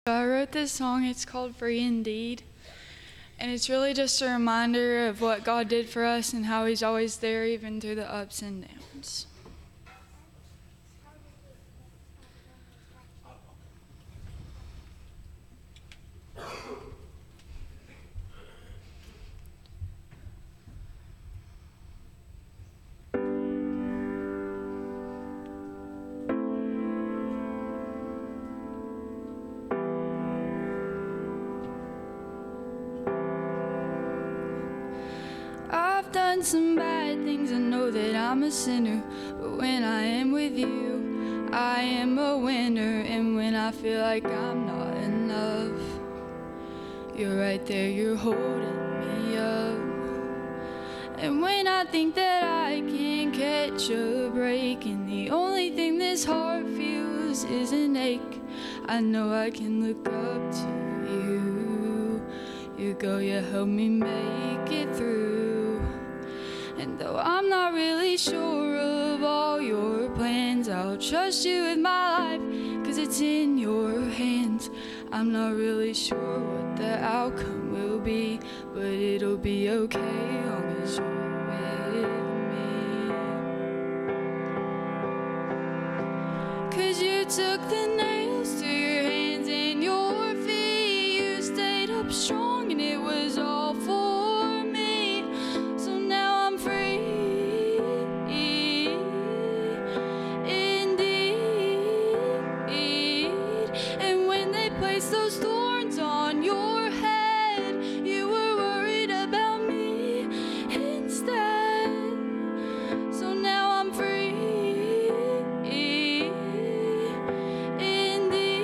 So I wrote this song, it's called Free Indeed. And it's really just a reminder of what God did for us and how He's always there, even through the ups and downs. I've done some bad things, I know that I'm a sinner, but when I am with you, I am a winner. And when I feel like I'm not enough, you're right there, you're holding me up. And when I think that I can't catch a break, and the only thing this heart feels is an ache, I know I can look up to you. You go, you help me make it through. And though I'm not really sure of all your plans, I'll trust you with my life, 'cause it's in your hands. I'm not really sure what the outcome will be, but it'll be okay long as you're with me. 'Cause you took the nails to your hands and your feet. You stayed up strong and it was all for me. So now I'm free indeed. And when they placed those thorns on your head, you were worried about me instead. So now I'm free indeed.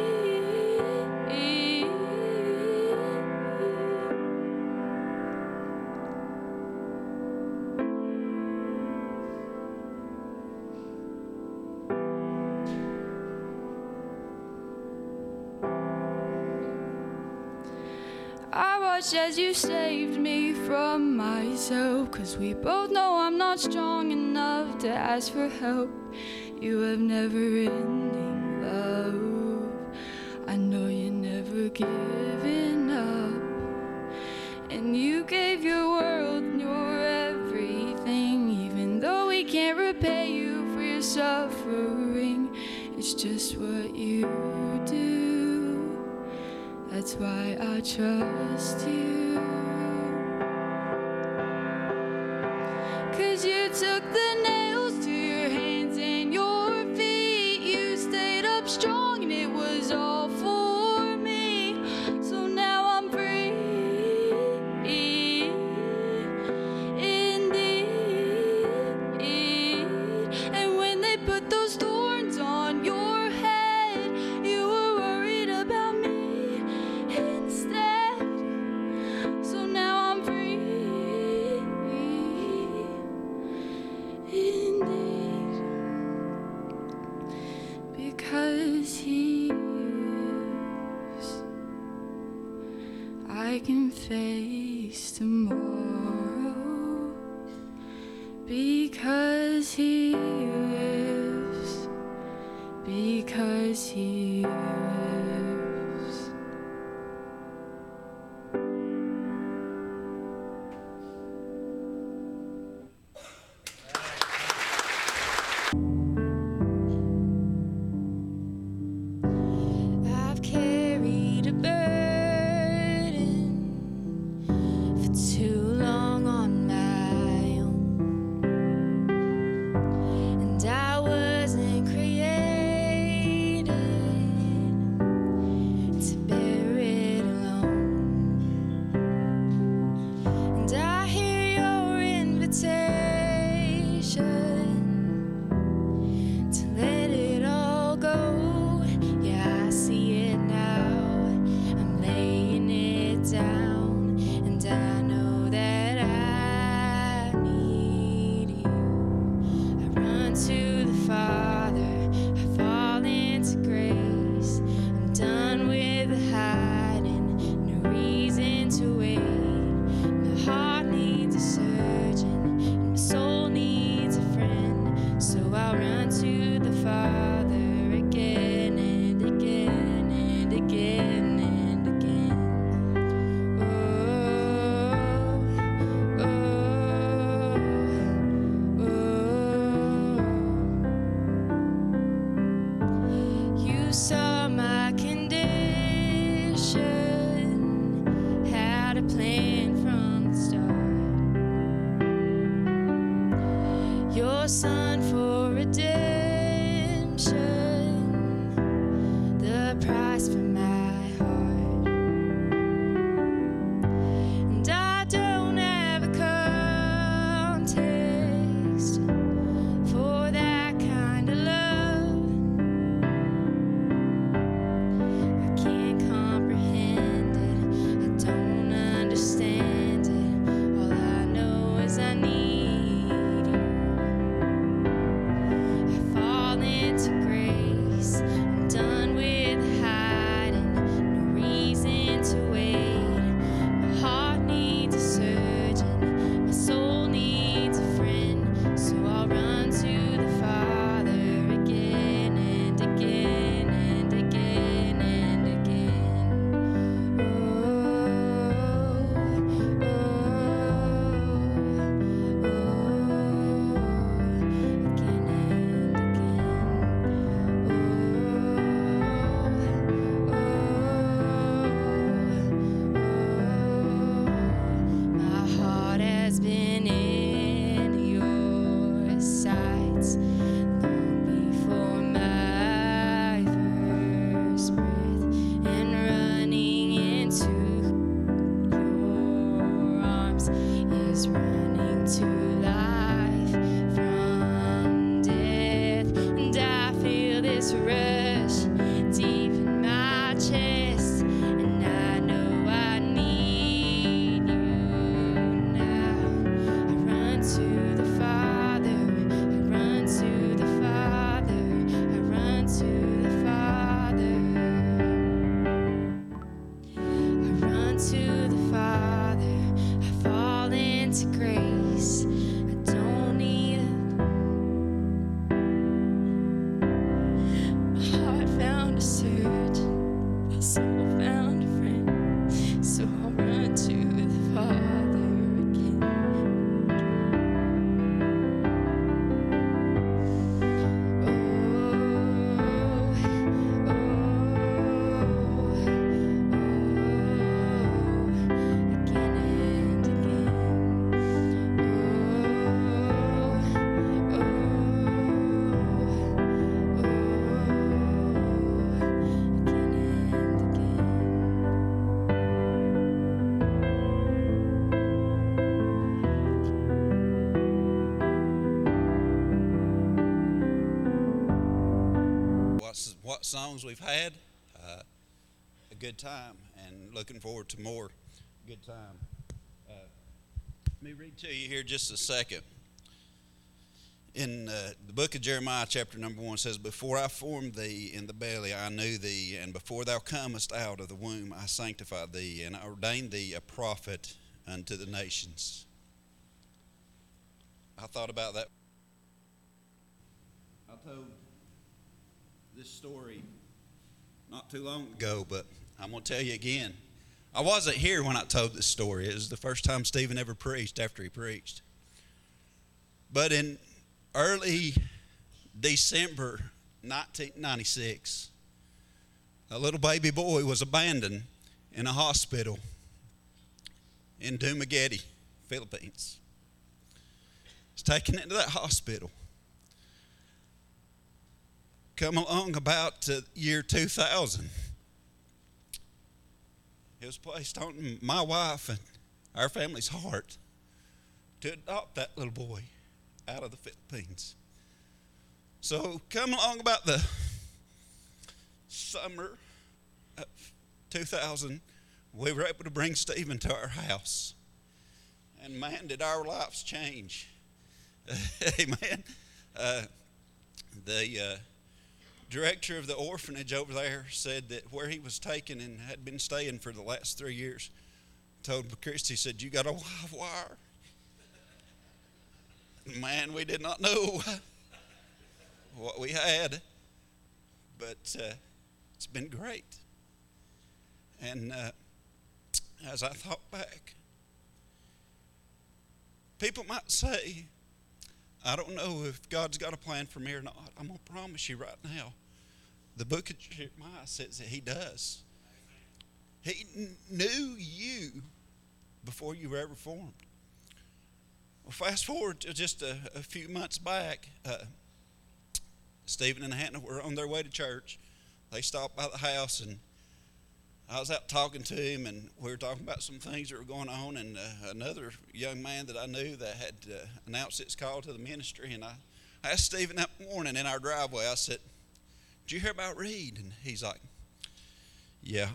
I watched as you saved me from myself, 'cause we both know I'm not strong enough to ask for help. You have never-ending love. I know you never given up. And you gave your world and your everything, even though we can't repay you for your suffering. It's just what you do. That's why I trust you. 'Cause you took the nails to your hands and your feet. You stayed up strong and it was all for me. So now I'm free indeed. And when they put those thorns on your head, you were worried about me instead. So now I'm free indeed. Because He lives, I can face tomorrow. Because He lives, because He lives. I've carried a burden for too long on my own, and I wasn't created what songs we've had. A good time, and looking forward to more good time. Let me read to you here just a second. In the book of Jeremiah, chapter number 1 says, "Before I formed thee in the belly, I knew thee, and before thou comest out of the womb, I sanctified thee, and I ordained thee a prophet unto the nations." I thought about that. I told this story not too long ago, but I'm going to tell you again. I wasn't here when I told this story. It was the first time Stephen ever preached after he preached. But in early December 1996, a little baby boy was abandoned in a hospital in Dumaguete, Philippines. He was taken into that hospital. Come along about the year 2000. It was placed on my wife and our family's heart to adopt that little boy out of the Philippines. So come along about the summer of 2000, we were able to bring Stephen to our house. And man, did our lives change. Amen. The director of the orphanage over there said that where he was taken and had been staying for the last 3 years, told Christy, said, "You got a live wire?" Man, we did not know what we had, but it's been great. And as I thought back, people might say, "I don't know if God's got a plan for me or not." I'm going to promise you right now, the book of Jeremiah says that he does. He knew you before you were ever formed. Well, fast forward to just a few months back, Stephen and Hannah were on their way to church. They stopped by the house, and I was out talking to him, and we were talking about some things that were going on, and another young man that I knew that had announced its call to the ministry, and I asked Stephen that morning in our driveway, I said, "Did you hear about Reed?" And he's like, "Yeah."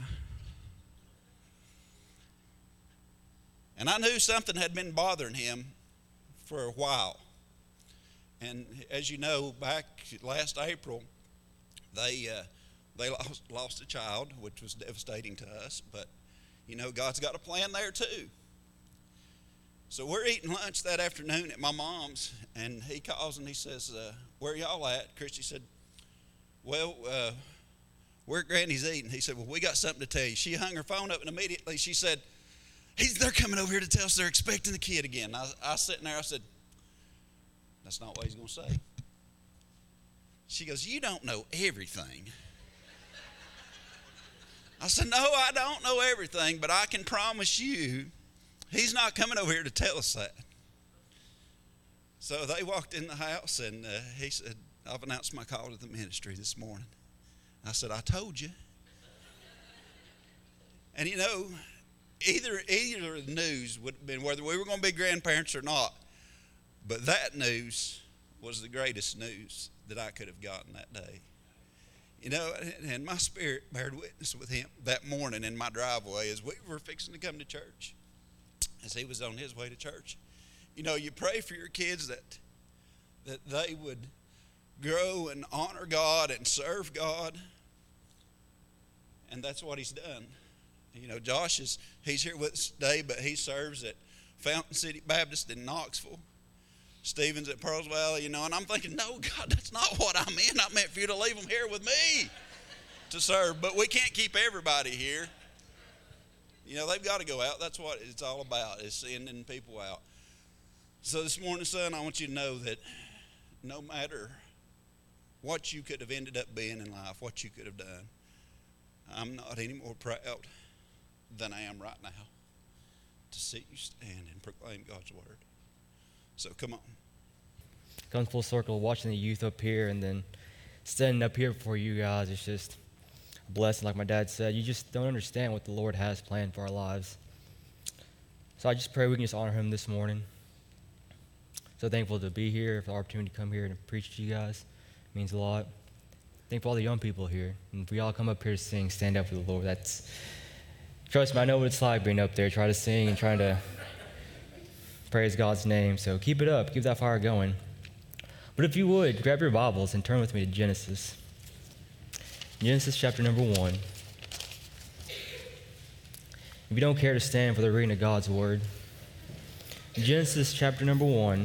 And I knew something had been bothering him for a while. And as you know, back last April, they lost a child, which was devastating to us. But, you know, God's got a plan there too. So we're eating lunch that afternoon at my mom's, and he calls and he says, "Where y'all at?" Christy said, "Well, we're at Granny's eating." He said, "Well, we got something to tell you." She hung her phone up, and immediately she said, "They're coming over here to tell us they're expecting the kid again." I was sitting there, I said, "That's not what he's going to say." She goes, "You don't know everything." I said, "No, I don't know everything, but I can promise you he's not coming over here to tell us that." So they walked in the house, and he said, "I've announced my call to the ministry this morning." I said, "I told you." And you know, either of the news would have been whether we were going to be grandparents or not, but that news was the greatest news that I could have gotten that day. You know, and my spirit bared witness with him that morning in my driveway as we were fixing to come to church, as he was on his way to church. You know, you pray for your kids that they would grow and honor God and serve God, and that's what he's done. You know, Josh he's here with us today, but he serves at Fountain City Baptist in Knoxville. Stephen's at Pearls Valley, you know, and I'm thinking, "No, God, that's not what I meant. I meant for you to leave them here with me to serve." But we can't keep everybody here. You know, they've got to go out. That's what it's all about, is sending people out. So this morning, son, I want you to know that no matter what you could have ended up being in life, what you could have done, I'm not any more proud than I am right now to see you stand and proclaim God's word. So come on. Comes full circle, watching the youth up here and then standing up here before you guys. It's just a blessing, like my dad said. You just don't understand what the Lord has planned for our lives. So I just pray we can just honor him this morning. So thankful to be here, for the opportunity to come here and preach to you guys. It means a lot. Thankful for all the young people here. And if we all come up here to sing, stand up for the Lord, trust me, I know what it's like being up there, trying to sing and trying to praise God's name. So keep it up, keep that fire going. But if you would, grab your Bibles and turn with me to Genesis. Genesis chapter number 1. If you don't care to stand for the reading of God's word, Genesis chapter number 1,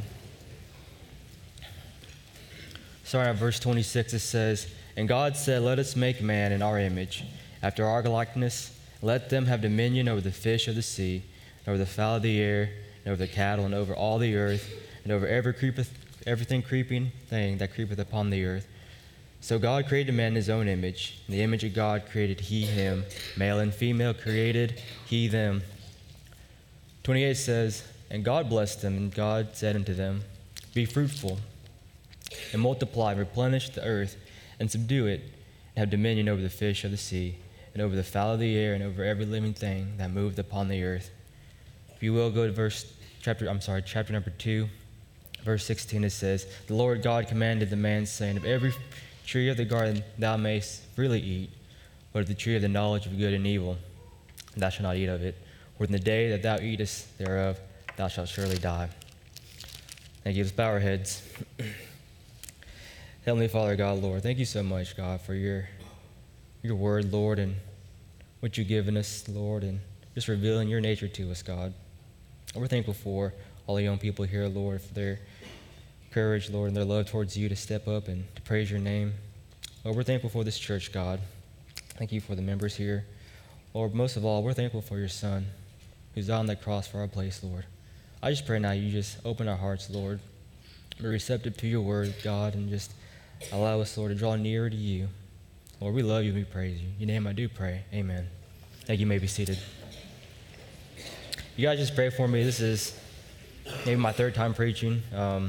starting at verse 26, it says, "And God said, Let us make man in our image, after our likeness. Let them have dominion over the fish of the sea, and over the fowl of the air, and over the cattle, and over all the earth, and over everything creeping thing that creepeth upon the earth. So God created man in his own image. In the image of God created he him. Male and female created he them." 28 says, "And God blessed them, and God said unto them, Be fruitful, and multiply, and replenish the earth, and subdue it, and have dominion over the fish of the sea, and over the fowl of the air, and over every living thing that moveth upon the earth." If you will, go to chapter number 2, verse 16. It says, "The Lord God commanded the man, saying, Of every tree of the garden thou mayst freely eat, but of the tree of the knowledge of good and evil thou shalt not eat of it. For in the day that thou eatest thereof, thou shalt surely die." Thank you. Let's bow our heads. Heavenly Father, God, Lord, thank you so much, God, for your word, Lord, and what you've given us, Lord, and just revealing your nature to us, God. And we're thankful for all the young people here, Lord, for their courage, Lord, and their love towards you to step up and to praise your name. Lord, we're thankful for this church, God. Thank you for the members here. Lord, most of all, we're thankful for your Son, who's on that cross for our place, Lord. I just pray now you just open our hearts, Lord, be receptive to your word, God, and just allow us, Lord, to draw nearer to you. Lord, we love you and we praise you. In your name I do pray. Amen. Thank you. You may be seated. You guys just pray for me. This is maybe my third time preaching.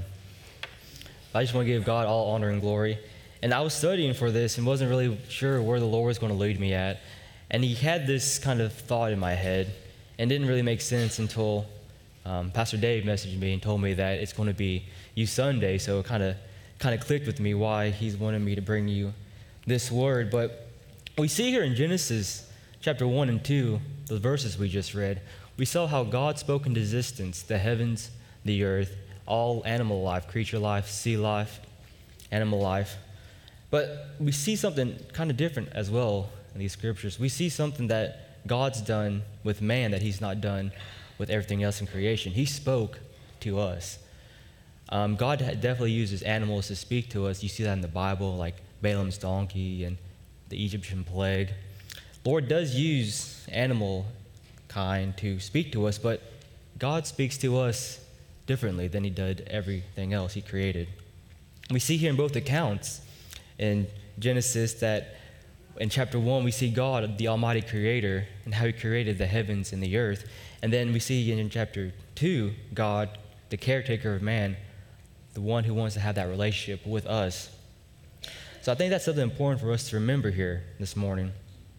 I just want to give God all honor and glory. And I was studying for this and wasn't really sure where the Lord was going to lead me at. And he had this kind of thought in my head and didn't really make sense until Pastor Dave messaged me and told me that it's going to be Youth Sunday. So it kind of clicked with me why he's wanted me to bring you this word. But we see here in Genesis chapter 1 and 2, the verses we just read, we saw how God spoke into existence the heavens, the earth, all animal life, creature life, sea life, animal life. But we see something kind of different as well in these scriptures. We see something that God's done with man that he's not done with everything else in creation. He spoke to us. God definitely uses animals to speak to us. You see that in the Bible, like Balaam's donkey and the Egyptian plague. Lord does use animal kind to speak to us, but God speaks to us differently than he did everything else he created. We see here in both accounts in Genesis that in chapter 1 we see God, the Almighty Creator, and how he created the heavens and the earth. And then we see in chapter 2 God, the caretaker of man, the one who wants to have that relationship with us. So I think that's something important for us to remember here this morning.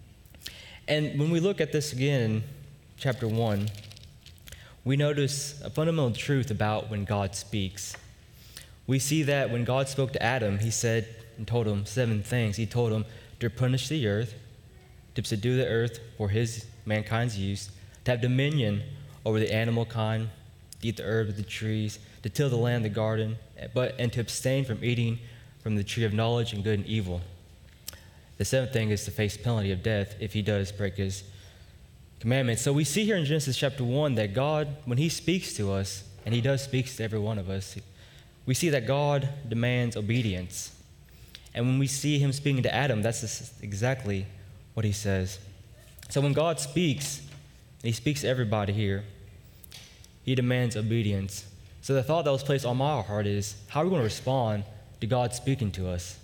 And when we look at this again in chapter 1, we notice a fundamental truth about when God speaks. We see that when God spoke to Adam, he said and told him 7 things. He told him to punish the earth, to subdue the earth for mankind's use, to have dominion over the animal kind, to eat the herb of the trees, to till the land, the garden, and to abstain from eating from the tree of knowledge and good and evil. The 7th thing is to face penalty of death if he does break his commandments. So we see here in Genesis chapter 1 that God, when he speaks to us, and he does speak to every one of us, we see that God demands obedience. And when we see him speaking to Adam, that's exactly what he says. So when God speaks, and he speaks to everybody here, he demands obedience. So the thought that was placed on my heart is, how are we going to respond to God speaking to us?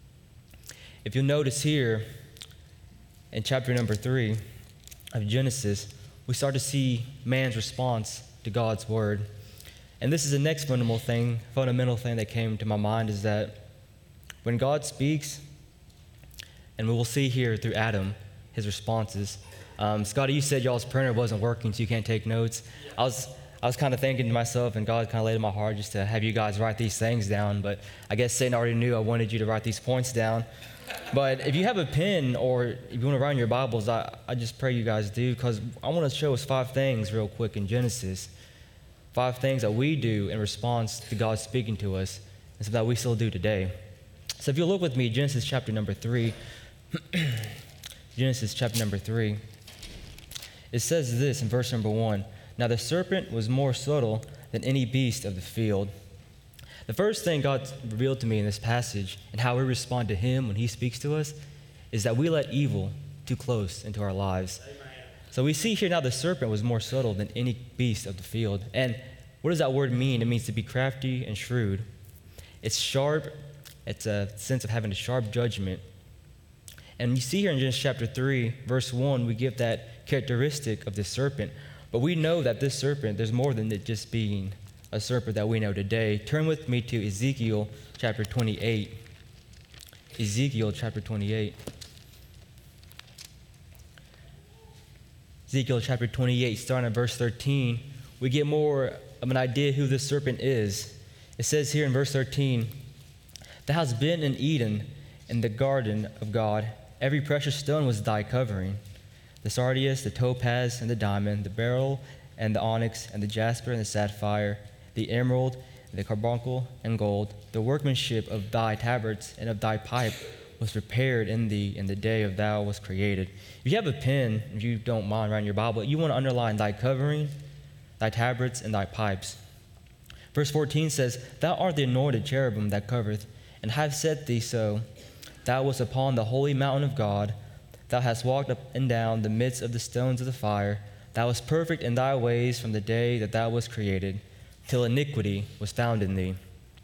If you'll notice here in chapter number 3 of Genesis, we start to see man's response to God's word. And this is the next fundamental thing that came to my mind, is that when God speaks, and we will see here through Adam, his responses. Scotty, you said y'all's printer wasn't working, so you can't take notes. I I was kind of thinking to myself, and God kind of laid in my heart just to have you guys write these things down. But I guess Satan already knew I wanted you to write these points down. But if you have a pen or if you want to write in your Bibles, I just pray you guys do, because I want to show us 5 things real quick in Genesis. 5 things that we do in response to God speaking to us, and so that we still do today. So if you'll look with me, Genesis chapter number 3. Genesis chapter number 3. It says this in verse number 1. Now the serpent was more subtle than any beast of the field. The first thing God revealed to me in this passage and how we respond to him when he speaks to us is that we let evil too close into our lives. Amen. So we see here now the serpent was more subtle than any beast of the field. And what does that word mean? It means to be crafty and shrewd. It's sharp. It's a sense of having a sharp judgment. And you see here in Genesis chapter 3, verse 1, we give that characteristic of the serpent. But we know that this serpent, there's more than it just being a serpent that we know today. Turn with me to Ezekiel chapter 28. Ezekiel chapter 28. Ezekiel chapter 28, starting at verse 13, we get more of an idea who this serpent is. It says here in verse 13, "Thou hast been in Eden, in the garden of God. Every precious stone was thy covering, the sardius, the topaz, and the diamond, the beryl, and the onyx, and the jasper, and the sapphire, the emerald, and the carbuncle, and gold. The workmanship of thy tabrets and of thy pipe was prepared in thee in the day of thou was created." If you have a pen, if you don't mind writing your Bible, you want to underline thy covering, thy tabrets, and thy pipes. Verse 14 says, "Thou art the anointed cherubim that covereth, and have set thee so. Thou wast upon the holy mountain of God. Thou hast walked up and down the midst of the stones of the fire. Thou wast perfect in thy ways from the day that thou wast created, till iniquity was found in thee."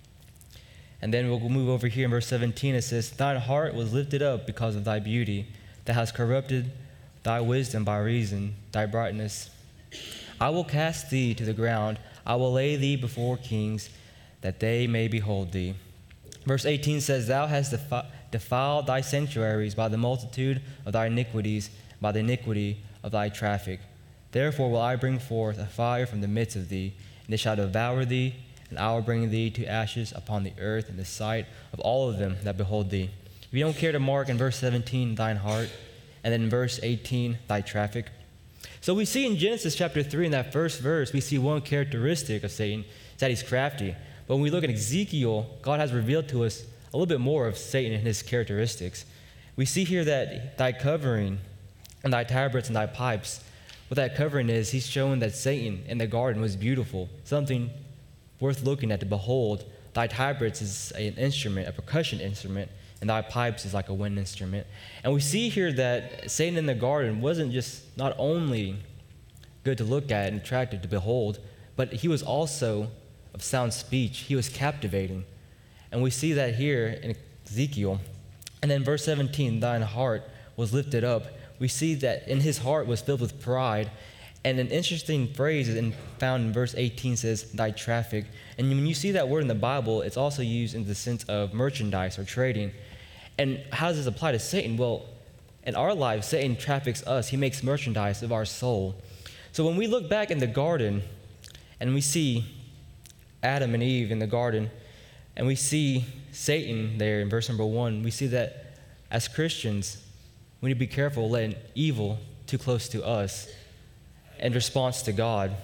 And then we'll move over here in verse 17. It says, "Thine heart was lifted up because of thy beauty. Thou hast corrupted thy wisdom by reason, thy brightness. I will cast thee to the ground. I will lay thee before kings, that they may behold thee." Verse 18 says, "Thou hast defiled thy sanctuaries by the multitude of thy iniquities, by the iniquity of thy traffic. Therefore will I bring forth a fire from the midst of thee, and it shall devour thee, and I will bring thee to ashes upon the earth in the sight of all of them that behold thee." If you don't care to mark in verse 17, thine heart, and then in verse 18, thy traffic. So we see in Genesis chapter 3, in that first verse, we see one characteristic of Satan, is that he's crafty. But when we look at Ezekiel, God has revealed to us a little bit more of Satan and his characteristics. We see here that thy covering and thy tabrets and thy pipes, what that covering is, he's showing that Satan in the garden was beautiful, something worth looking at to behold. Thy tabrets is an instrument, a percussion instrument, and thy pipes is like a wind instrument. And we see here that Satan in the garden wasn't just not only good to look at and attractive to behold, but he was also of sound speech. He was captivating. And we see that here in Ezekiel. And then verse 17, "Thine heart was lifted up." We see that in his heart was filled with pride. And an interesting phrase is found in verse 18 says, "thy traffic." And when you see that word in the Bible, it's also used in the sense of merchandise or trading. And how does this apply to Satan? Well, in our lives, Satan traffics us. He makes merchandise of our soul. So when we look back in the garden and we see Adam and Eve in the garden, and we see Satan there in verse number 1, we see that as Christians, we need to be careful letting evil too close to us in response to God.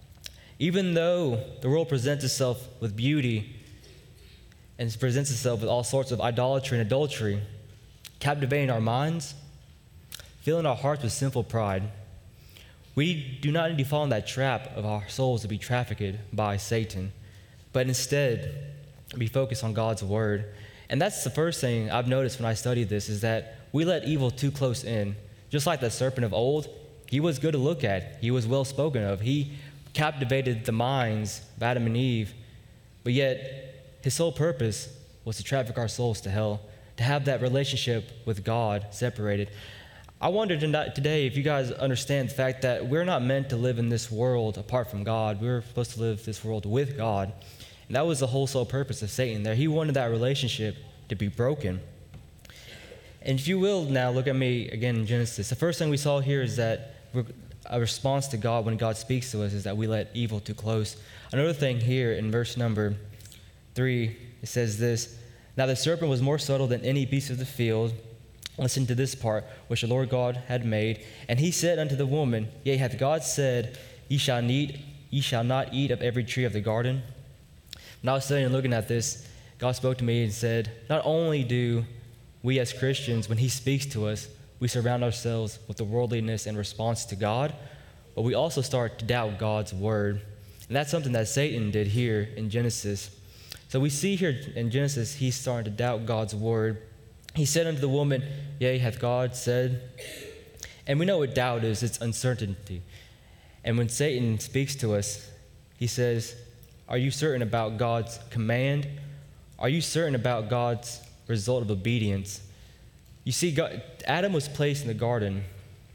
Even though the world presents itself with beauty and presents itself with all sorts of idolatry and adultery, captivating our minds, filling our hearts with sinful pride, we do not need to fall in that trap of our souls to be trafficked by Satan, but instead be focused on God's word. And that's the first thing I've noticed when I studied this, is that we let evil too close in. Just like the serpent of old, he was good to look at. He was well spoken of. He captivated the minds of Adam and Eve, but yet his sole purpose was to traffic our souls to hell, to have that relationship with God separated. I wonder today if you guys understand the fact that we're not meant to live in this world apart from God. We're supposed to live this world with God. And that was the whole sole purpose of Satan there. He wanted that relationship to be broken. And if you will now look at me again in Genesis, the first thing we saw here is that a response to God when God speaks to us is that we let evil too close. Another thing here in verse number 3, it says this, "Now the serpent was more subtle than any beast of the field." Listen to this part, which the Lord God had made. "And he said unto the woman, Yea, hath God said, Ye shall not eat of every tree of the garden?" When I was studying and looking at this, God spoke to me and said, not only do we as Christians, when he speaks to us, we surround ourselves with the worldliness in response to God, but we also start to doubt God's word. And that's something that Satan did here in Genesis. So we see here in Genesis, he's starting to doubt God's word. He said unto the woman, Yea, hath God said? And we know what doubt is, it's uncertainty. And when Satan speaks to us, he says, are you certain about God's command? Are you certain about God's result of obedience? You see, Adam was placed in the garden,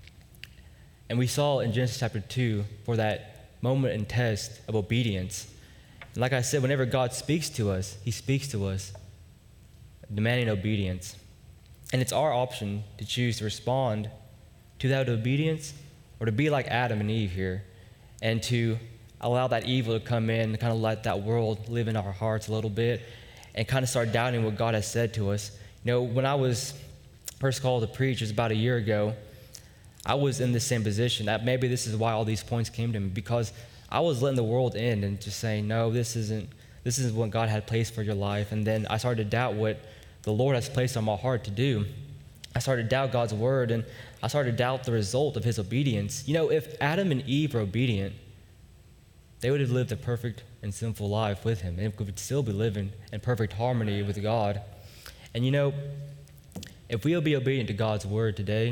and we saw in Genesis chapter 2 for that moment and test of obedience. And like I said, whenever God speaks to us, he speaks to us demanding obedience. And it's our option to choose to respond to that obedience or to be like Adam and Eve here and to allow that evil to come in and kind of let that world live in our hearts a little bit and kind of start doubting what God has said to us. You know, when I was first called to preach, it was about a year ago, I was in the same position. That maybe this is why all these points came to me, because I was letting the world in and just saying, no, this isn't what God had placed for your life. And then I started to doubt what the Lord has placed on my heart to do. I started to doubt God's word, and I started to doubt the result of his obedience. You know, if Adam and Eve were obedient, they would have lived a perfect and sinful life with him, and would still be living in perfect harmony with God. And you know, if we'll be obedient to God's word today,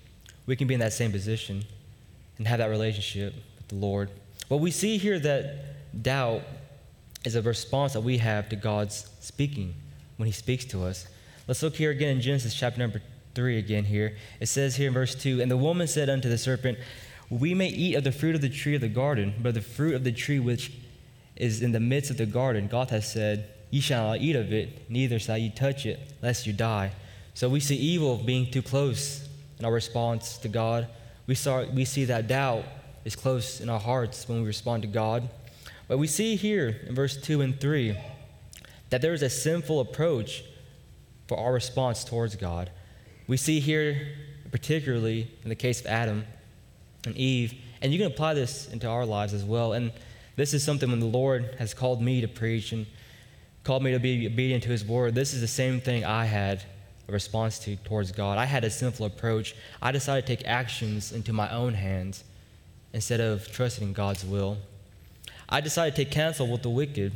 we can be in that same position and have that relationship with the Lord. But we see here that doubt is a response that we have to God's speaking when he speaks to us. Let's look here again in Genesis chapter number 3 again here. It says here in verse 2, "And the woman said unto the serpent, We may eat of the fruit of the tree of the garden, but the fruit of the tree which is in the midst of the garden, God has said, Ye shall not eat of it, neither shall ye touch it, lest you die." So we see evil being too close in our response to God. We see that doubt is close in our hearts when we respond to God. But we see here in verse 2 and 3 that there is a sinful approach for our response towards God. We see here, particularly in the case of Adam and Eve, and you can apply this into our lives as well. And this is something when the Lord has called me to preach and called me to be obedient to his word. This is the same thing I had a response to towards God. I had a sinful approach. I decided to take actions into my own hands instead of trusting in God's will. I decided to take counsel with the wicked,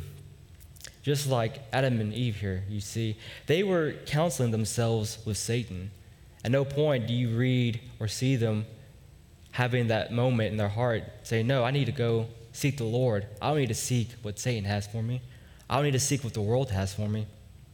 just like Adam and Eve here, you see. They were counseling themselves with Satan. At no point do you read or see them having that moment in their heart, say, no, I need to go seek the Lord. I don't need to seek what Satan has for me. I don't need to seek what the world has for me.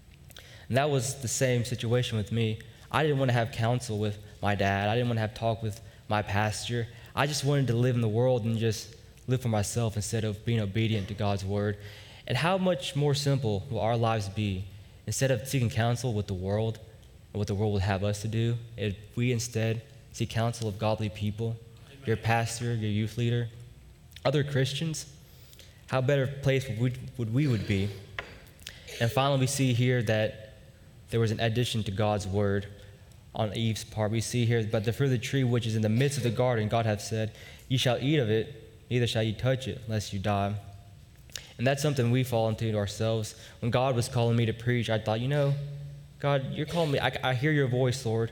And that was the same situation with me. I didn't want to have counsel with my dad. I didn't want to have talk with my pastor. I just wanted to live in the world and just live for myself instead of being obedient to God's word. And how much more simple will our lives be instead of seeking counsel with the world and what the world would have us to do, if we instead seek counsel of godly people, your pastor, your youth leader, other Christians? How better place would we be? And finally, we see here that there was an addition to God's word on Eve's part. We see here, but the fruit of the tree which is in the midst of the garden, God hath said, Ye shall eat of it, neither shall ye touch it, lest you die. And that's something we fall into ourselves. When God was calling me to preach, I thought, God, you're calling me. I hear your voice, Lord.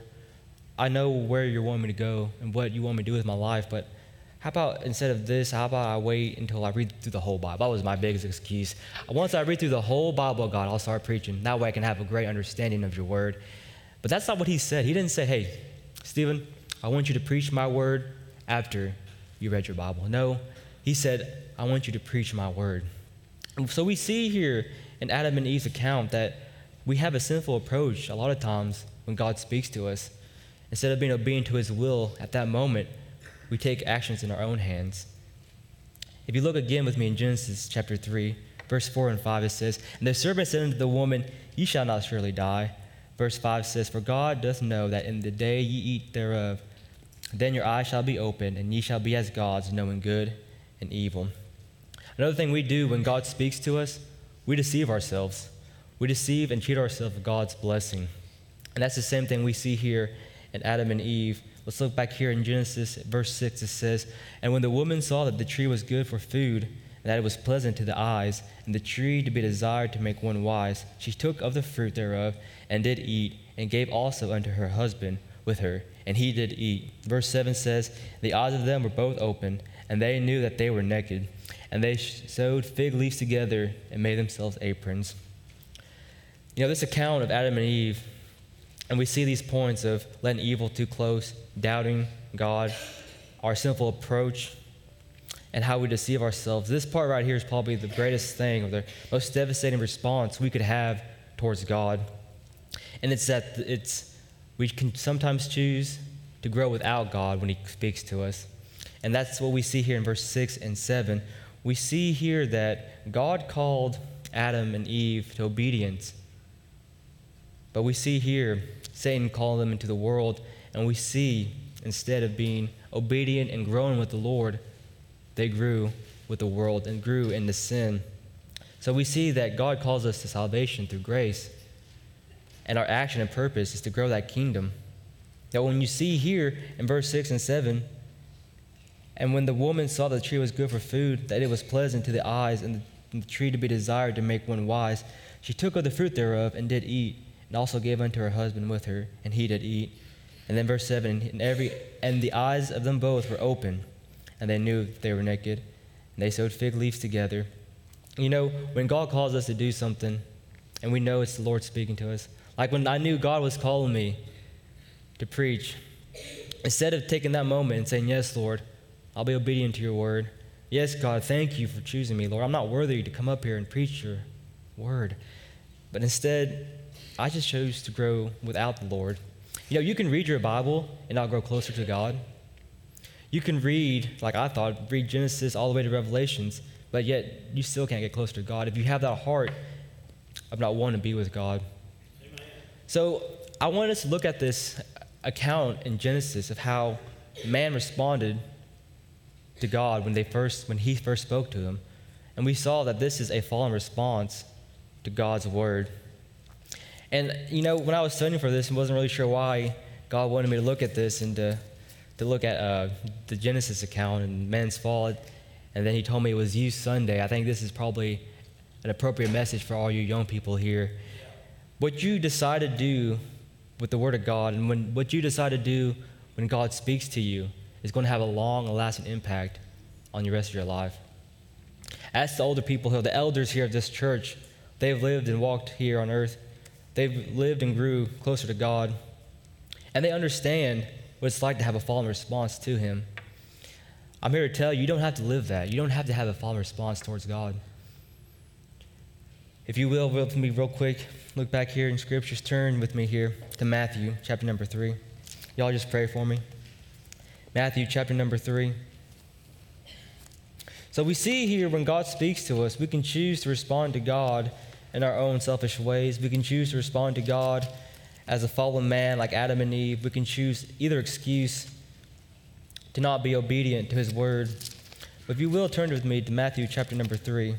I know where you want me to go and what you want me to do with my life, but how about instead of this, how about I wait until I read through the whole Bible? That was my biggest excuse. Once I read through the whole Bible, God, I'll start preaching. That way I can have a great understanding of your word. But that's not what he said. He didn't say, hey, Stephen, I want you to preach my word after you read your Bible. No, he said, I want you to preach my word. And so we see here in Adam and Eve's account that we have a sinful approach a lot of times when God speaks to us. Instead of being obedient to his will at that moment, we take actions in our own hands. If you look again with me in Genesis chapter 3, verse 4 and 5, it says, And the serpent said unto the woman, Ye shall not surely die. Verse 5 says, For God doth know that in the day ye eat thereof, Then your eyes shall be opened, and ye shall be as gods, knowing good and evil. Another thing we do when God speaks to us, we deceive ourselves. We deceive and cheat ourselves of God's blessing. And that's the same thing we see here in Adam and Eve. Let's look back here in Genesis, verse 6. It says, "And when the woman saw that the tree was good for food, and that it was pleasant to the eyes, and the tree to be desired to make one wise, she took of the fruit thereof, and did eat, and gave also unto her husband with her, and he did eat." Verse 7 says, "The eyes of them were both opened, and they knew that they were naked, and they sewed fig leaves together, and made themselves aprons." This account of Adam and Eve, and we see these points of letting evil too close, doubting God, our sinful approach, and how we deceive ourselves. This part right here is probably the greatest thing, or the most devastating response we could have towards God. And it's that we can sometimes choose to grow without God when he speaks to us. And that's what we see here in verse 6 and 7. We see here that God called Adam and Eve to obedience. But we see here Satan called them into the world, and we see instead of being obedient and growing with the Lord, they grew with the world and grew into sin. So we see that God calls us to salvation through grace, and our action and purpose is to grow that kingdom. Now when you see here in verse 6 and 7, "And when the woman saw that the tree was good for food, that it was pleasant to the eyes, and the tree to be desired to make one wise, she took of the fruit thereof, and did eat, and also gave unto her husband with her, and he did eat." And then verse 7, "And the eyes of them both were open, and they knew that they were naked, and they sewed fig leaves together." When God calls us to do something, and we know it's the Lord speaking to us, like when I knew God was calling me to preach, instead of taking that moment and saying, "Yes, Lord, I'll be obedient to your word. Yes, God, thank you for choosing me, Lord. I'm not worthy to come up here and preach your word." But instead, I just chose to grow without the Lord. You can read your Bible and not grow closer to God. You can read, like I thought, read Genesis all the way to Revelations, but yet you still can't get closer to God if you have that heart of not wanting to be with God. Amen. So I want us to look at this account in Genesis of how man responded to God when he first spoke to him. And we saw that this is a fallen response to God's word. And, when I was studying for this and wasn't really sure why God wanted me to look at this and to look at the Genesis account and man's fall, and then he told me it was Youth Sunday. I think this is probably an appropriate message for all you young people here. What you decide to do with the Word of God, and what you decide to do when God speaks to you, is going to have a long and lasting impact on the rest of your life. As the older people here, the elders here of this church, they've lived and walked here on earth. They've lived and grew closer to God, and they understand what it's like to have a fallen response to Him. I'm here to tell you, you don't have to live that. You don't have to have a fallen response towards God. If you will, with me real quick, look back here in Scriptures. Turn with me here to Matthew chapter number 3. Y'all just pray for me. Matthew chapter number 3. So we see here when God speaks to us, we can choose to respond to God in our own selfish ways. We can choose to respond to God as a fallen man like Adam and Eve. We can choose either excuse to not be obedient to His word. But if you will, turn with me to Matthew chapter number 3.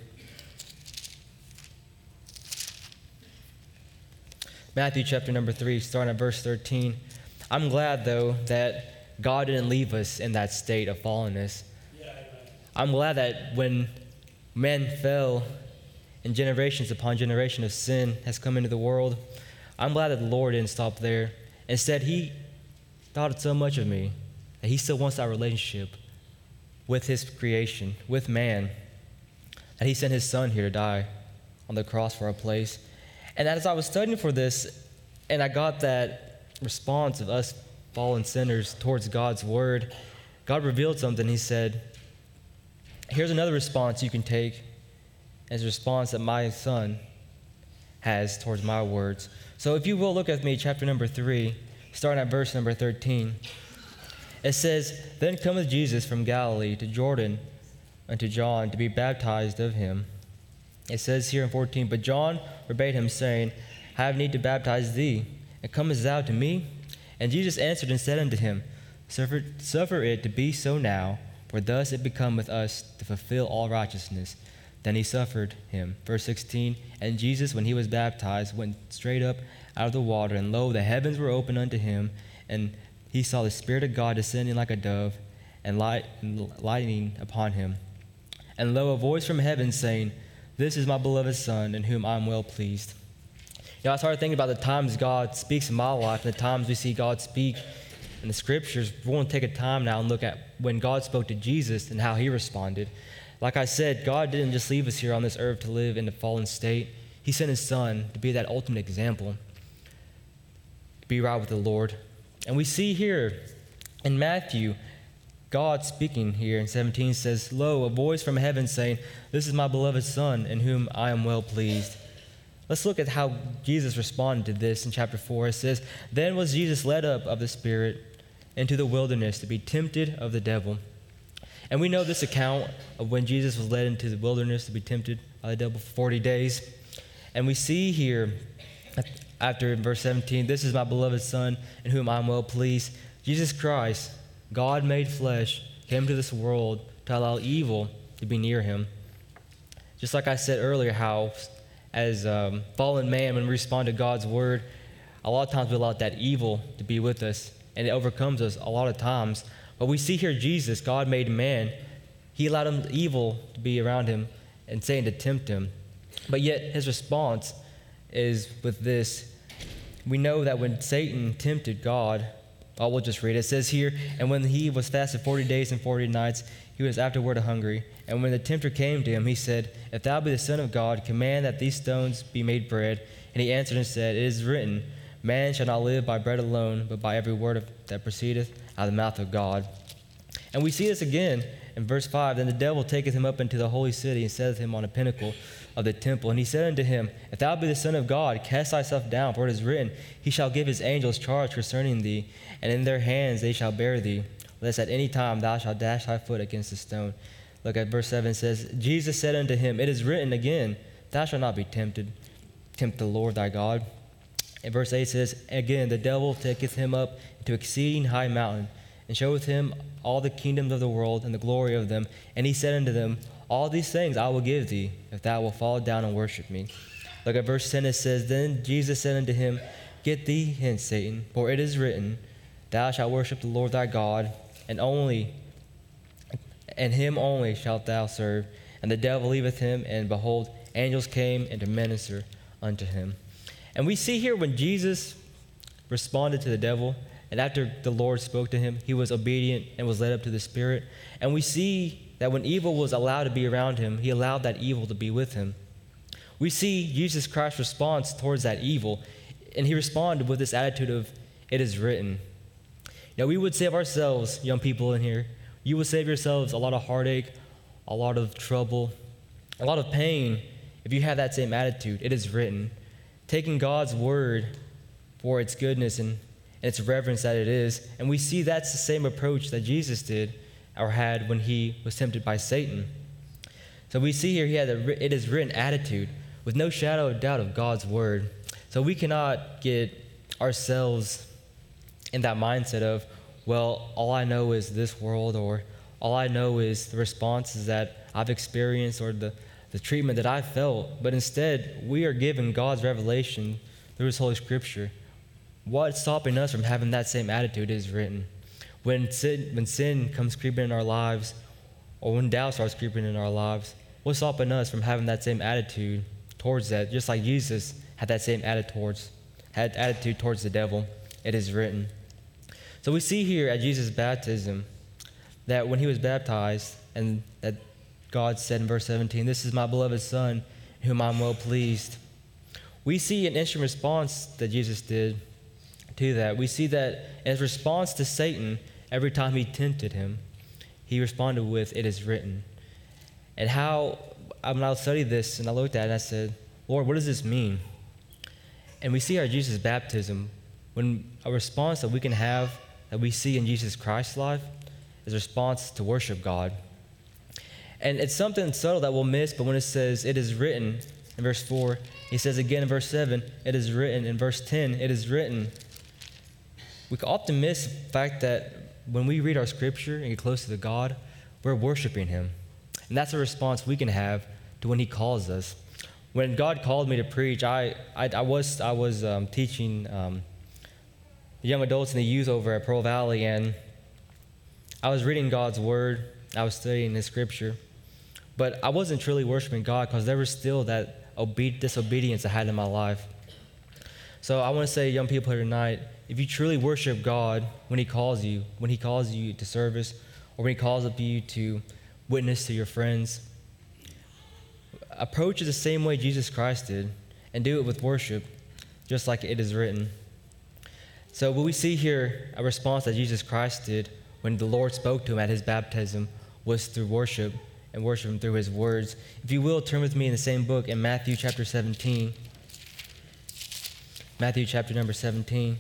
Matthew chapter number 3, starting at verse 13. I'm glad, though, that God didn't leave us in that state of fallenness. I'm glad that when men fell and generations upon generation of sin has come into the world, I'm glad that the Lord didn't stop there. Instead, He thought so much of me that He still wants that relationship with His creation, with man, that He sent His Son here to die on the cross for our place. And as I was studying for this, and I got that response of us fallen sinners towards God's word, God revealed something. He said, here's another response you can take as a response that my Son has towards my words. So if you will look at me, chapter number 3, starting at verse number 13. It says, Then cometh Jesus from Galilee to Jordan unto John to be baptized of him. It says here in 14, But John forbade him, saying, I have need to baptize thee, and comest thou to me? And Jesus answered and said unto him, Suffer it to be so now, for thus it becometh us to fulfill all righteousness. Then he suffered him. Verse 16, and Jesus, when he was baptized, went straight up out of the water, and lo, the heavens were opened unto him, and he saw the Spirit of God descending like a dove, and lighting upon him. And lo, a voice from heaven saying, This is my beloved Son, in whom I am well pleased. I started thinking about the times God speaks in my life and the times we see God speak in the scriptures. We want to take a time now and look at when God spoke to Jesus and how he responded. Like I said, God didn't just leave us here on this earth to live in the fallen state. He sent his Son to be that ultimate example, to be right with the Lord. And we see here in Matthew, God speaking here in 17 says, Lo, a voice from heaven saying, This is my beloved Son, in whom I am well pleased. Let's look at how Jesus responded to this in chapter 4. It says, Then was Jesus led up of the Spirit into the wilderness to be tempted of the devil. And we know this account of when Jesus was led into the wilderness to be tempted by the devil for 40 days. And we see here, after in verse 17, This is my beloved Son, in whom I am well pleased. Jesus Christ, God made flesh, came to this world to allow evil to be near him. Just like I said earlier, how as fallen man, when we respond to God's word, a lot of times we allow that evil to be with us, and it overcomes us a lot of times. But we see here Jesus, God made man, he allowed him evil to be around him and saying to tempt him. But yet his response is with this. We know that when Satan tempted God, we'll just read it. It says here, And when he was fasted 40 days and 40 nights, he was afterward hungry. And when the tempter came to him, he said, If thou be the Son of God, command that these stones be made bread. And he answered and said, It is written, Man shall not live by bread alone, but by every word that proceedeth out of the mouth of God. And we see this again in verse 5. Then the devil taketh him up into the holy city and setteth him on a pinnacle of the temple. And he said unto him, If thou be the Son of God, cast thyself down, for it is written, He shall give his angels charge concerning thee, and in their hands they shall bear thee, lest at any time thou shalt dash thy foot against a stone. Look at verse 7. It says, Jesus said unto him, It is written again, Thou shalt not be tempted, tempt the Lord thy God. And verse 8 says, Again, the devil taketh him up into exceeding high mountain, and showeth him all the kingdoms of the world and the glory of them. And he said unto them, All these things I will give thee, if thou wilt fall down and worship me. Look at verse 10. It says, Then Jesus said unto him, Get thee hence, Satan, for it is written, Thou shalt worship the Lord thy God, and him only shalt thou serve. And the devil leaveth him, and behold, angels came and to minister unto him. And we see here when Jesus responded to the devil, and after the Lord spoke to him, he was obedient and was led up to the Spirit. And we see that when evil was allowed to be around him, he allowed that evil to be with him. We see Jesus Christ's response towards that evil, and he responded with this attitude of, It is written. Now, we would save ourselves, young people in here, you would save yourselves a lot of heartache, a lot of trouble, a lot of pain if you have that same attitude. It is written. Taking God's word for its goodness and its reverence that it is. And we see that's the same approach that Jesus did or had when he was tempted by Satan. So we see here he had it is written attitude with no shadow of doubt of God's word. So we cannot get ourselves in that mindset of, well, all I know is this world, or all I know is the responses that I've experienced or the treatment that I felt. But instead, we are given God's revelation through his Holy Scripture. What's stopping us from having that same attitude is written. When sin comes creeping in our lives, or when doubt starts creeping in our lives, what's stopping us from having that same attitude towards that? Just like Jesus had that same attitude towards the devil. It is written. So we see here at Jesus' baptism that when he was baptized, and that God said in verse 17, This is my beloved Son, in whom I'm well pleased. We see an instant response that Jesus did to that. We see that in his response to Satan, every time he tempted him, he responded with, It is written. And when I studied this and I looked at it, I said, Lord, what does this mean? And we see our Jesus' baptism, when a response that we can have, that we see in Jesus Christ's life, is a response to worship God. And it's something subtle that we'll miss, but when it says, It is written, in verse 4, he says again in verse 7, It is written. In verse 10, it is written. We can often miss the fact that when we read our scripture and get close to God, we're worshiping him. And that's a response we can have to when he calls us. When God called me to preach, I was teaching young adults and the youth over at Pearl Valley, and I was reading God's word. I was studying his scripture, but I wasn't truly worshiping God because there was still that disobedience I had in my life. So I want to say, young people here tonight, if you truly worship God when he calls you to service, or when he calls up you to witness to your friends, approach it the same way Jesus Christ did, and do it with worship, just like it is written. So what we see here, a response that Jesus Christ did when the Lord spoke to him at his baptism, was through worship, and worship him through his words. If you will, turn with me in the same book in Matthew chapter 17. Matthew chapter number 17.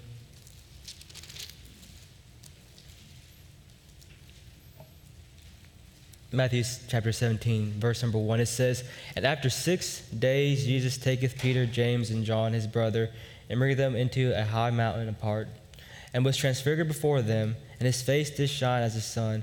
Matthew chapter 17, verse number 1, it says, "And after 6 days Jesus taketh Peter, James, and John his brother, and bringeth them into a high mountain apart, and was transfigured before them, and his face did shine as the sun,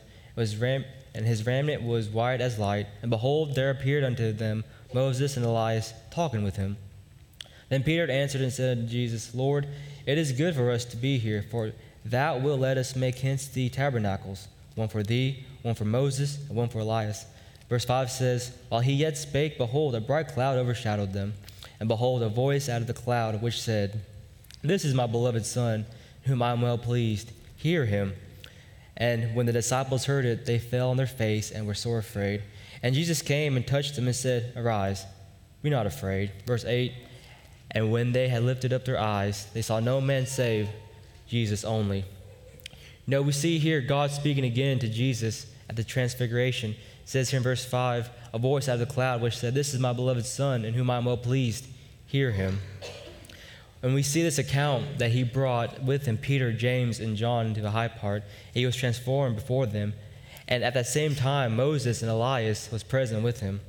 and his raiment was white as light. And behold, there appeared unto them Moses and Elias, talking with him. Then Peter answered and said unto Jesus, Lord, it is good for us to be here, for thou wilt let us make hence thee tabernacles, one for thee, one for Moses, and one for Elias." Verse 5 says, "While he yet spake, behold, a bright cloud overshadowed them. And behold, a voice out of the cloud, which said, This is my beloved Son, whom I am well pleased. Hear him. And when the disciples heard it, they fell on their face and were sore afraid. And Jesus came and touched them and said, Arise, be not afraid." Verse 8, "And when they had lifted up their eyes, they saw no man save Jesus only." Now we see here God speaking again to Jesus at the transfiguration. It says here in verse 5, a voice out of the cloud which said, "This is my beloved Son, in whom I am well pleased. Hear him." And we see this account that he brought with him Peter, James, and John into the high part. He was transformed before them. And at that same time, Moses and Elias was present with him.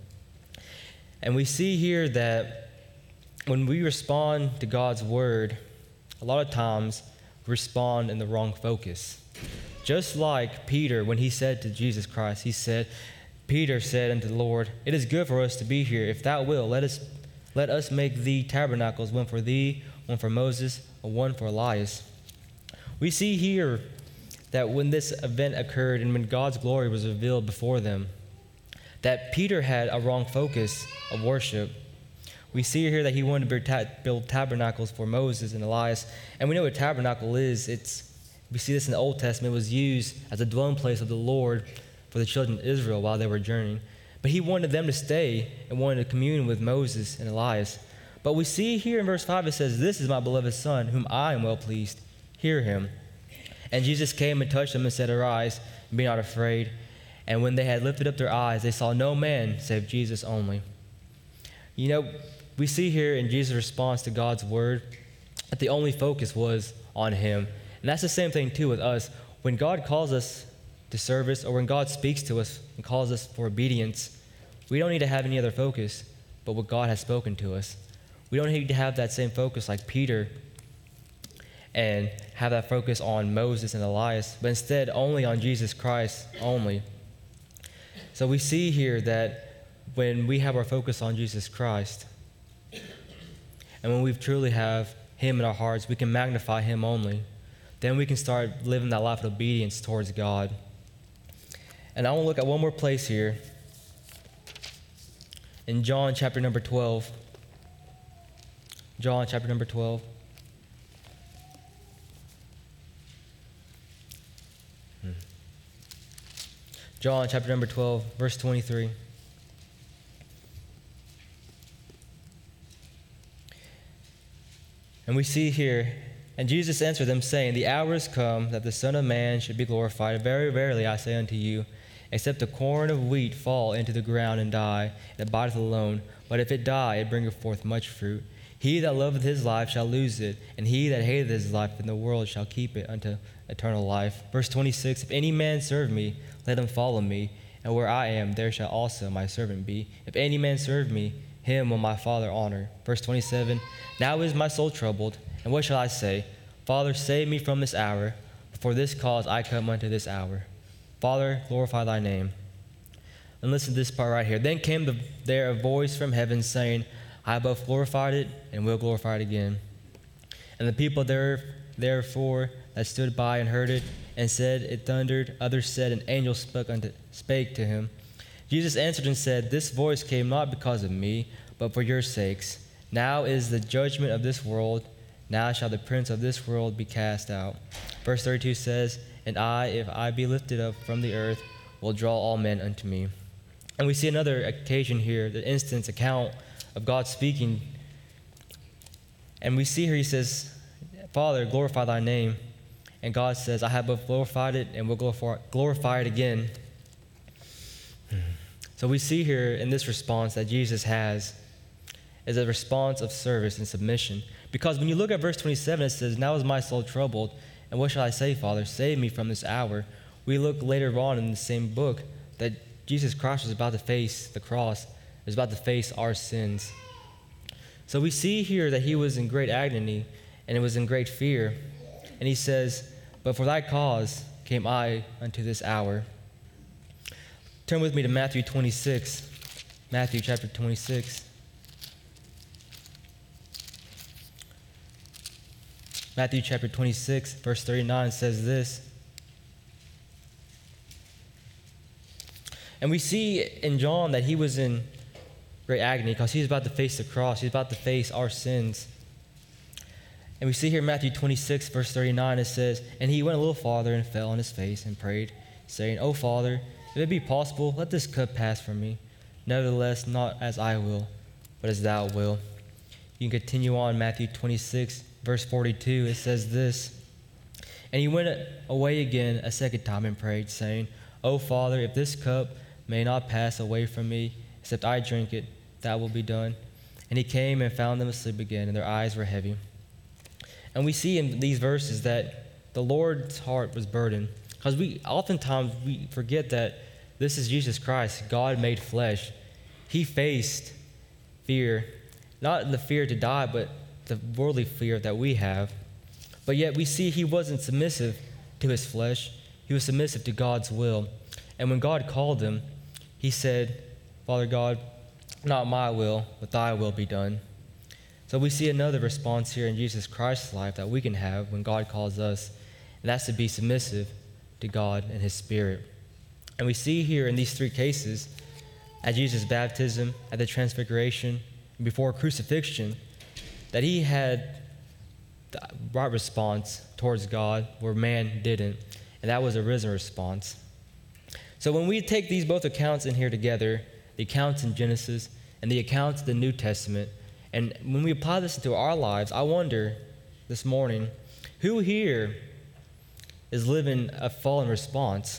And we see here that when we respond to God's word, a lot of times we respond in the wrong focus. Just like Peter, when he said to Jesus Christ, Peter said unto the Lord, "It is good for us to be here. If thou wilt, let us make thee tabernacles, one for thee, one for Moses, and one for Elias." We see here that when this event occurred and when God's glory was revealed before them, that Peter had a wrong focus of worship. We see here that he wanted to build tabernacles for Moses and Elias. And we know what a tabernacle is. We see this in the Old Testament. It was used as a dwelling place of the Lord for the children of Israel while they were journeying. But he wanted them to stay and wanted to commune with Moses and Elias. But we see here in verse 5, it says, "This is my beloved Son, whom I am well pleased. Hear him." And Jesus came and touched them and said, "Arise, and be not afraid." And when they had lifted up their eyes, they saw no man save Jesus only. You know, we see here in Jesus' response to God's word that the only focus was on him. And that's the same thing too with us. When God calls us to service, or when God speaks to us and calls us for obedience, we don't need to have any other focus but what God has spoken to us. We don't need to have that same focus like Peter and have that focus on Moses and Elias, but instead only on Jesus Christ only. So we see here that when we have our focus on Jesus Christ, and when we truly have him in our hearts, we can magnify him only. Then we can start living that life of obedience towards God. And I want to look at one more place here in John chapter number 12. John chapter number 12. John chapter number 12, verse 23. And we see here, "And Jesus answered them, saying, The hour is come that the Son of Man should be glorified. Very verily I say unto you, except a corn of wheat fall into the ground and die, it abideth alone. But if it die, it bringeth forth much fruit. He that loveth his life shall lose it, and he that hateth his life in the world shall keep it unto eternal life." Verse 26, "If any man serve me, let him follow me, and where I am, there shall also my servant be. If any man serve me, him will my Father honor." Verse 27, "Now is my soul troubled, and what shall I say? Father, save me from this hour. For this cause I come unto this hour. Father, glorify thy name. And listen to this part right here. Then came there a voice from heaven saying, I have both glorified it and will glorify it again. And the people therefore that stood by and heard it, and said, it thundered. Others said, an angel spake to him. Jesus answered and said, this voice came not because of me, but for your sakes. Now is the judgment of this world. Now shall the prince of this world be cast out. Verse 32 says, and I, if I be lifted up from the earth, will draw all men unto me. And we see another occasion here, the instance account of God speaking. And we see here he says, Father, glorify thy name. And God says, I have both glorified it and will glorify it again. So we see here in this response that Jesus has is a response of service and submission. Because when you look at verse 27, it says, now is my soul troubled, and what shall I say, Father? Save me from this hour. We look later on in the same book that Jesus Christ was about to face the cross, was about to face our sins. So we see here that he was in great agony, and it was in great fear. And he says, but for thy cause came I unto this hour. Turn with me to Matthew 26. Matthew chapter 26. Matthew chapter 26, verse 39 says this. And we see in John that he was in great agony because he's about to face the cross. He's about to face our sins. And we see here in Matthew 26, verse 39, it says, and he went a little farther and fell on his face and prayed, saying, O Father, if it be possible, let this cup pass from me. Nevertheless, not as I will, but as thou wilt. You can continue on, Matthew 26, verse 42, it says this, and he went away again a second time and prayed, saying, O Father, if this cup may not pass away from me, except I drink it, that will be done. And he came and found them asleep again, and their eyes were heavy. And we see in these verses that the Lord's heart was burdened, because oftentimes we forget that this is Jesus Christ, God made flesh. He faced fear, not the fear to die, but the worldly fear that we have. But yet we see he wasn't submissive to his flesh. He was submissive to God's will. And when God called him, he said, Father God, not my will, but thy will be done. So we see another response here in Jesus Christ's life that we can have when God calls us, and that's to be submissive to God and his Spirit. And we see here in these three cases, at Jesus' baptism, at the transfiguration, and before crucifixion, that he had the right response towards God where man didn't, and that was a risen response. So when we take these both accounts in here together, the accounts in Genesis and the accounts in the New Testament, and when we apply this into our lives, I wonder this morning, who here is living a fallen response?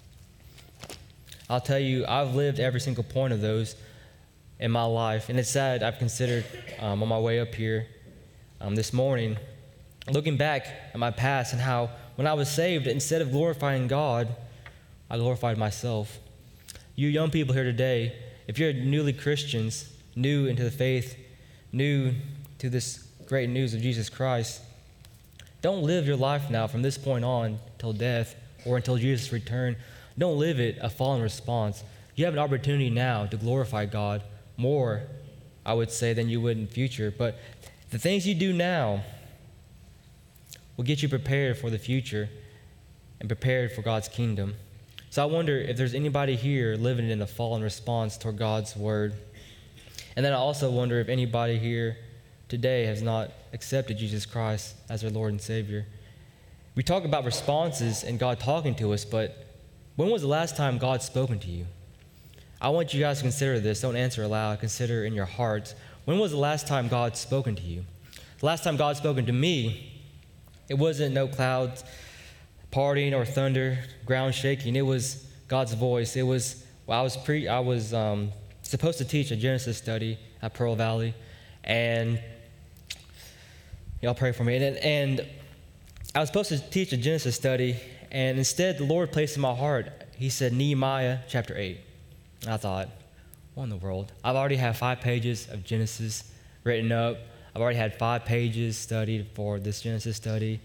I'll tell you, I've lived every single point of those in my life, and it's sad. I've considered on my way up here this morning, looking back at my past and how when I was saved, instead of glorifying God, I glorified myself. You young people here today, if you're newly Christians, new into the faith, new to this great news of Jesus Christ, don't live your life now from this point on till death or until Jesus' return. Don't live it a fallen response. You have an opportunity now to glorify God more, I would say, than you would in the future. But the things you do now will get you prepared for the future and prepared for God's kingdom. So I wonder if there's anybody here living in a fallen response toward God's word. And then I also wonder if anybody here today has not accepted Jesus Christ as their Lord and Savior. We talk about responses and God talking to us, but when was the last time God spoken to you? I want you guys to consider this. Don't answer aloud. Consider in your hearts. When was the last time God spoken to you? The last time God spoken to me, it wasn't no clouds parting or thunder, ground shaking. It was God's voice. It was, well, I was supposed to teach a Genesis study at Pearl Valley, and y'all pray for me. And I was supposed to teach a Genesis study, and instead the Lord placed in my heart, he said, Nehemiah chapter 8. And I thought, what in the world? I've already had 5 pages of Genesis written up. I've already had 5 pages studied for this Genesis study.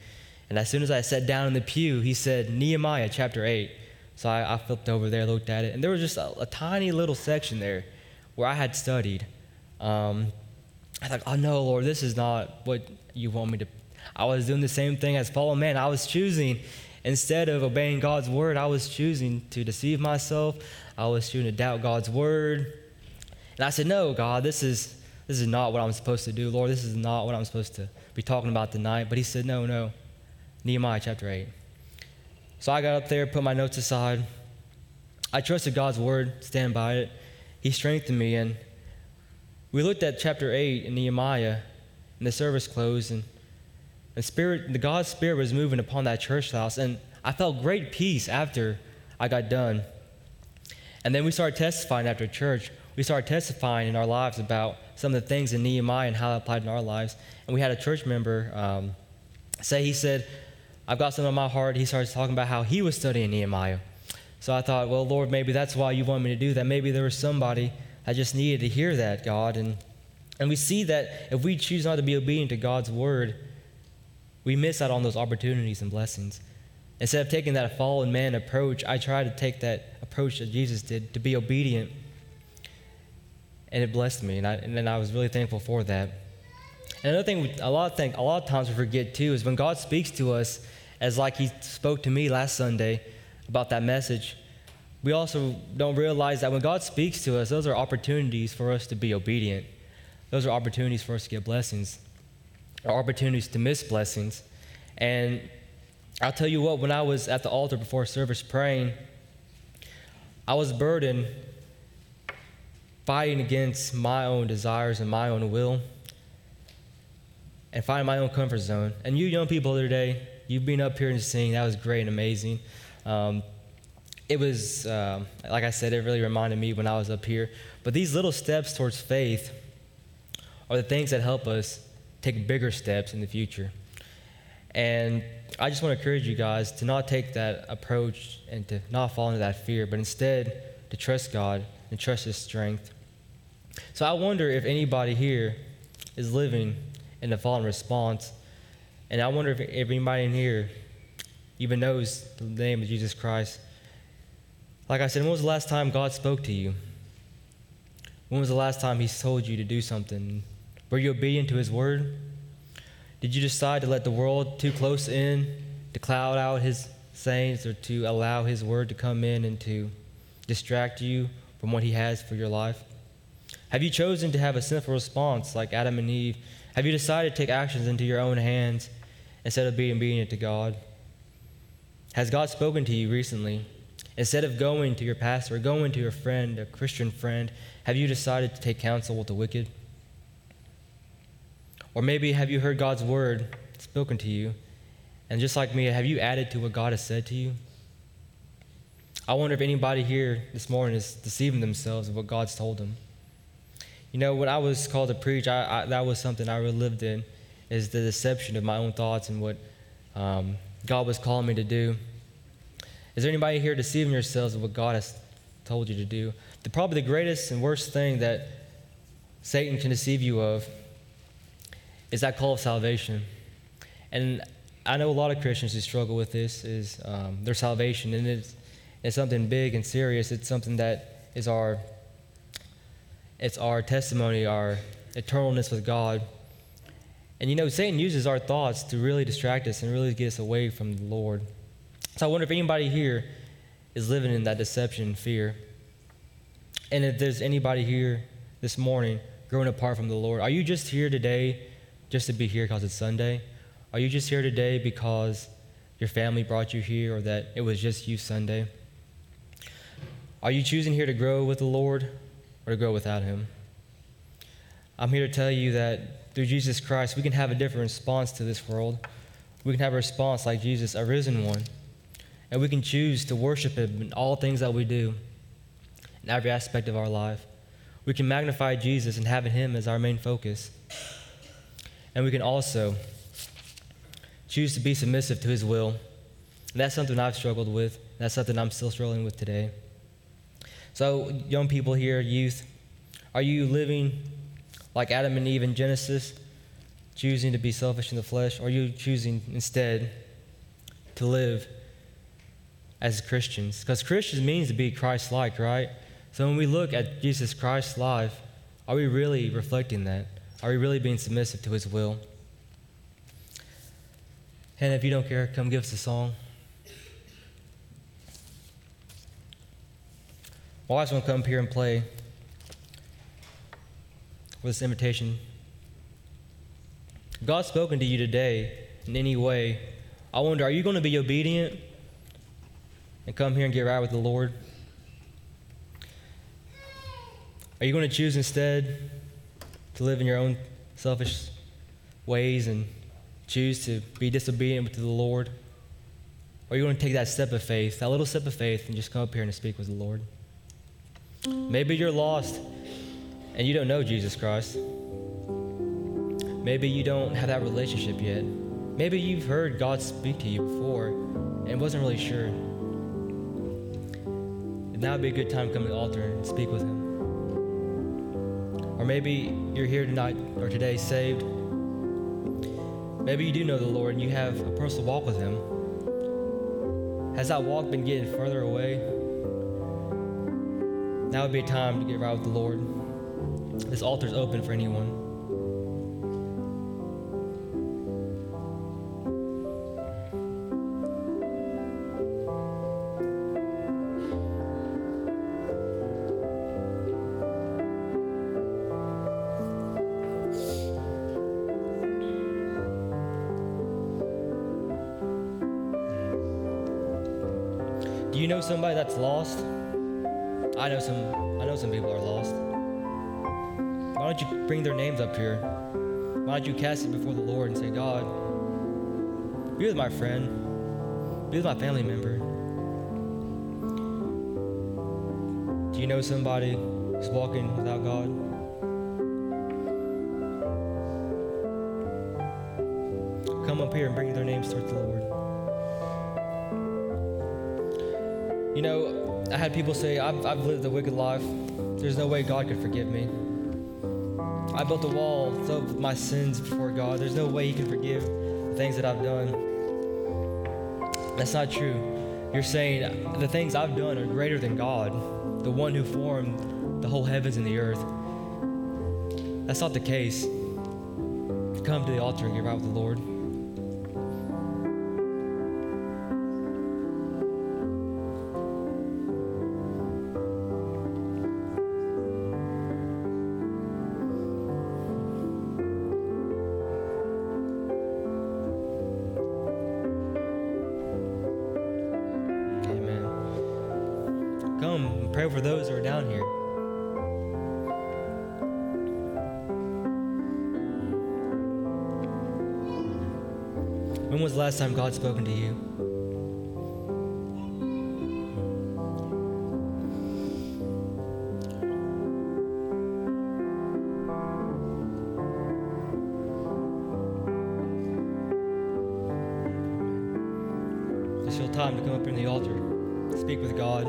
And as soon as I sat down in the pew, he said, Nehemiah chapter 8. So I flipped over there, looked at it, and there was just a tiny little section there where I had studied. I thought, oh no, Lord, this is not what you want me to. I was doing the same thing as fallen man. I was choosing, instead of obeying God's word, I was choosing to deceive myself. I was choosing to doubt God's word. And I said, no, God, this is not what I'm supposed to do. Lord, this is not what I'm supposed to be talking about tonight. But he said, no, Nehemiah chapter 8. So I got up there, put my notes aside. I trusted God's word, stand by it. He strengthened me, and we looked at chapter 8 in Nehemiah, and the service closed, and the God's Spirit was moving upon that church house, and I felt great peace after I got done. And then we started testifying after church. We started testifying in our lives about some of the things in Nehemiah and how it applied in our lives. And we had a church member he said, I've got something on my heart. He started talking about how he was studying Nehemiah. So I thought, well, Lord, maybe that's why you want me to do that. Maybe there was somebody that just needed to hear that, God. And we see that if we choose not to be obedient to God's word, we miss out on those opportunities and blessings. Instead of taking that fallen man approach, I try to take that approach that Jesus did, to be obedient. And it blessed me, and I was really thankful for that. And another thing, a lot of times we forget too, is when God speaks to us, as like he spoke to me last Sunday about that message, we also don't realize that when God speaks to us, those are opportunities for us to be obedient. Those are opportunities for us to get blessings, or opportunities to miss blessings. And I'll tell you what, when I was at the altar before service praying, I was burdened fighting against my own desires and my own will, and finding my own comfort zone. And you young people today, you've been up here and singing. That was great and amazing. It was, like I said, it really reminded me when I was up here. But these little steps towards faith are the things that help us take bigger steps in the future. And I just want to encourage you guys to not take that approach and to not fall into that fear, but instead to trust God and trust His strength. So I wonder if anybody here is living in the fallen response, and I wonder if anybody in here even knows the name of Jesus Christ. Like I said, when was the last time God spoke to you? When was the last time He told you to do something? Were you obedient to His word? Did you decide to let the world too close in to cloud out His sayings, or to allow His word to come in and to distract you from what He has for your life? Have you chosen to have a sinful response like Adam and Eve? Have you decided to take actions into your own hands instead of being obedient to God? Has God spoken to you recently? Instead of going to your pastor or going to your friend, a Christian friend, have you decided to take counsel with the wicked? Or maybe have you heard God's word spoken to you, and just like me, have you added to what God has said to you? I wonder if anybody here this morning is deceiving themselves of what God's told them. You know, when I was called to preach, that was something I really lived in, is the deception of my own thoughts and what God was calling me to do. Is there anybody here deceiving yourselves of what God has told you to do? Probably the greatest and worst thing that Satan can deceive you of is that call of salvation. And I know a lot of Christians who struggle with this, is their salvation, and it's something big and serious. It's something that is our testimony, our eternalness with God. And you know, Satan uses our thoughts to really distract us and really get us away from the Lord. So I wonder if anybody here is living in that deception and fear. And if there's anybody here this morning growing apart from the Lord, are you just here today just to be here because it's Sunday? Are you just here today because your family brought you here, or that it was just you Sunday? Are you choosing here to grow with the Lord or to grow without Him? I'm here to tell you that through Jesus Christ, we can have a different response to this world. We can have a response like Jesus, a risen one. And we can choose to worship Him in all things that we do, in every aspect of our life. We can magnify Jesus and have Him as our main focus. And we can also choose to be submissive to His will. And that's something I've struggled with. That's something I'm still struggling with today. So, young people here, youth, are you living like Adam and Eve in Genesis, choosing to be selfish in the flesh? Or are you choosing instead to live as Christians. Because Christians means to be Christ-like, right? So when we look at Jesus Christ's life, are we really reflecting that? Are we really being submissive to his will? Hannah, if you don't care, come give us a song. My wife's going to come up here and play with this invitation. If God's spoken to you today in any way, I wonder, are you going to be obedient and come here and get right with the Lord? Are you going to choose instead to live in your own selfish ways and choose to be disobedient to the Lord? Or are you going to take that step of faith, that little step of faith, and just come up here and speak with the Lord? Maybe you're lost and you don't know Jesus Christ. Maybe you don't have that relationship yet. Maybe you've heard God speak to you before and wasn't really sure. And now would be a good time to come to the altar and speak with him. Or maybe you're here tonight or today saved. Maybe you do know the Lord and you have a personal walk with him. Has that walk been getting further away? Now would be a time to get right with the Lord. This altar is open for anyone. Do you know somebody that's lost? I know some people are lost. Why don't you bring their names up here? Why don't you cast it before the Lord and say, God, be with my friend, be with my family member. Do you know somebody who's walking without God? Come up here and bring their names towards the Lord. You know, I had people say, I've lived a wicked life. There's no way God could forgive me. I built a wall of my sins before God. There's no way he can forgive the things that I've done. That's not true. You're saying the things I've done are greater than God, the one who formed the whole heavens and the earth. That's not the case. Come to the altar and get right with the Lord. Come and pray for those who are down here. When was the last time God spoken to you? It's your time to come up here in the altar, speak with God.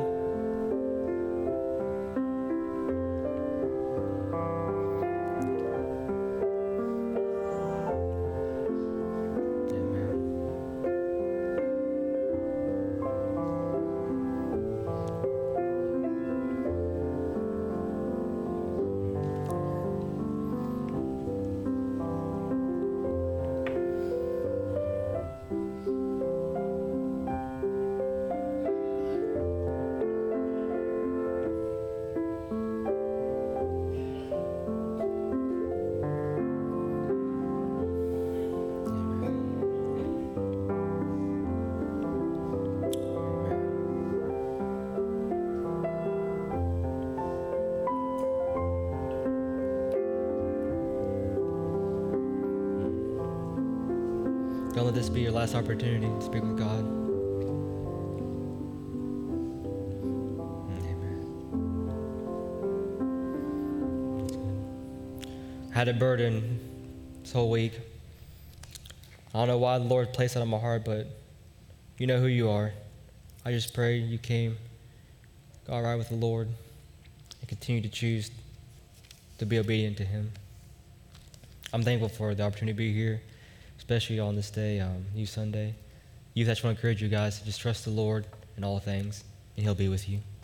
Don't let this be your last opportunity to speak with God. Amen. I had a burden this whole week. I don't know why the Lord placed that on my heart, but you know who you are. I just pray you came, got right with the Lord, and continue to choose to be obedient to him. I'm thankful for the opportunity to be here, especially on this day, Youth Sunday. Youth, I just want to encourage you guys to just trust the Lord in all things, and He'll be with you.